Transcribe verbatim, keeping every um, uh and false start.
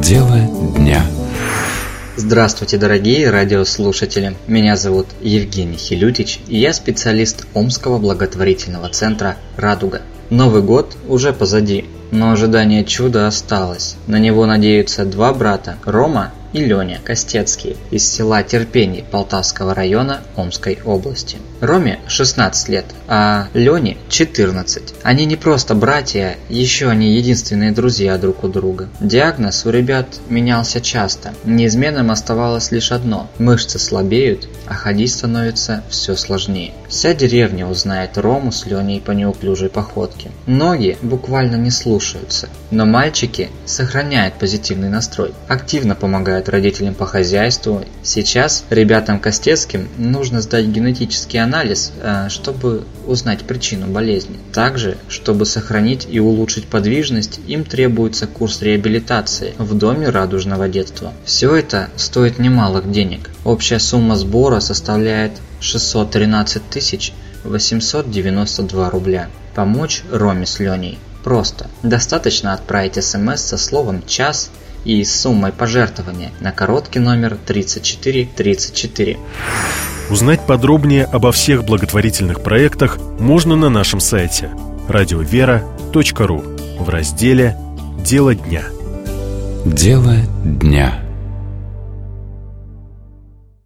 Дело дня. Здравствуйте, дорогие радиослушатели! Меня зовут Евгений Хилютич, и я специалист Омского благотворительного центра «Радуга». Новый год уже позади, но ожидание чуда осталось. На него надеются два брата – Рома и Леня Костецкие из села Терпений Полтавского района Омской области. Роме шестнадцать лет, а Лене четырнадцать. Они не просто братья, еще они единственные друзья друг у друга. Диагноз у ребят менялся часто. Неизменным оставалось лишь одно – мышцы слабеют, а ходить становится все сложнее. Вся деревня узнает Рому с Леней по неуклюжей походке. Ноги буквально не слушаются, но мальчики сохраняют позитивный настрой, активно помогают родителям по хозяйству. Сейчас ребятам Костецким нужно сдать генетический анализ, чтобы узнать причину болезни. Также, чтобы сохранить и улучшить подвижность, им требуется курс реабилитации в доме радужного детства. Все это стоит немалых денег. Общая сумма сбора составляет шестьсот тринадцать тысяч восемьсот девяносто два рубля. Помочь Роме с Леней просто. Достаточно отправить смс со словом «час» и с суммой пожертвования на короткий номер тридцать четыре тридцать четыре. Узнать подробнее обо всех благотворительных проектах можно на нашем сайте радиовера точка ру в разделе «Дело дня». Дело дня.